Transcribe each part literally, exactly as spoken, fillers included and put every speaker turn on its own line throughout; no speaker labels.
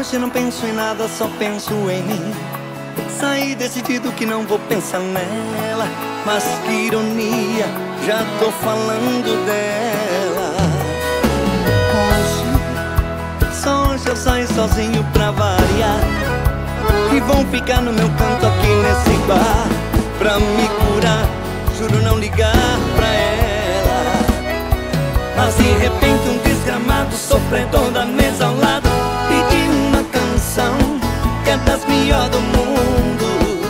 Hoje não penso em nada, só penso em mim. Saí decidido que não vou pensar nela, mas que ironia, já tô falando dela. Hoje, só hoje eu saio sozinho pra variar, e vão ficar no meu canto aqui nesse bar. Pra me curar, juro não ligar pra ela. Mas de repente um desgramado sofredor da mesa ao lado pediu uma canção que é das melhores do mundo.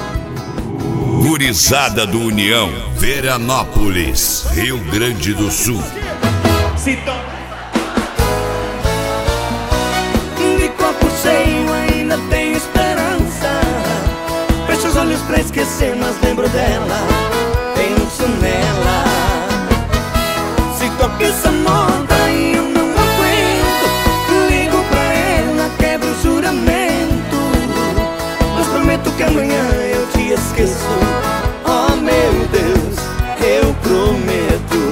Gurizada do União, Veranópolis, Rio Grande do Sul.
Se to... De copo cheio ainda tenho esperança. Fecho os olhos pra esquecer, mas lembro dela, penso nela. Se toca essa moda e eu não aguento, ligo pra ela, quebro o juramento, mas prometo que amanhã eu te esqueço. Oh meu Deus, eu prometo.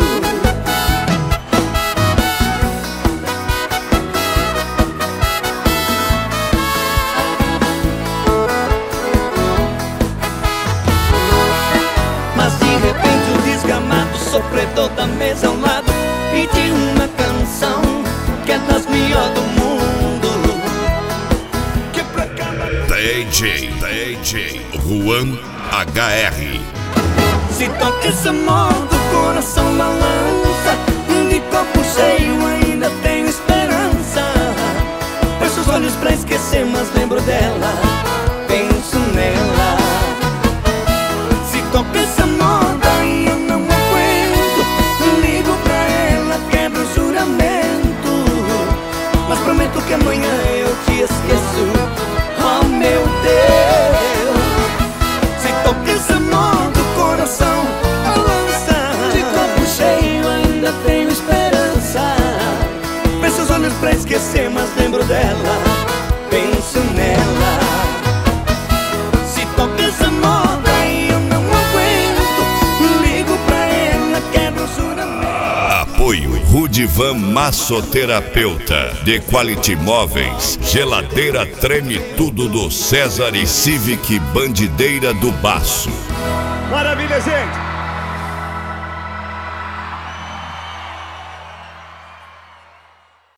Mas de repente o desgramado sofredor da mesa ao lado pediu uma canção que é das melhores do mundo. Que é pra cá
D J, D J Juan H R.
se toca essa moda, o coração balança. De copo cheio ainda tenho esperança. Fecho os olhos pra esquecer, mas lembro dela, penso nela. Se toca essa moda e eu não aguento, ligo pra ela, quebro o juramento, mas prometo que amanhã eu te esqueço. Oh meu Deus, se toca essa moda, o coração balança. De copo cheio ainda tenho esperança. Fecho os olhos pra esquecer, mas lembro dela, penso nela. Se toca essa moda e eu não aguento, ligo pra ela, quebro o juramento.
Apoio Rudivan Massoterapeuta, The Quality Móveis, Geladeira Treme Tudo do César e Civic Bandideira do Baço.
Maravilha, gente!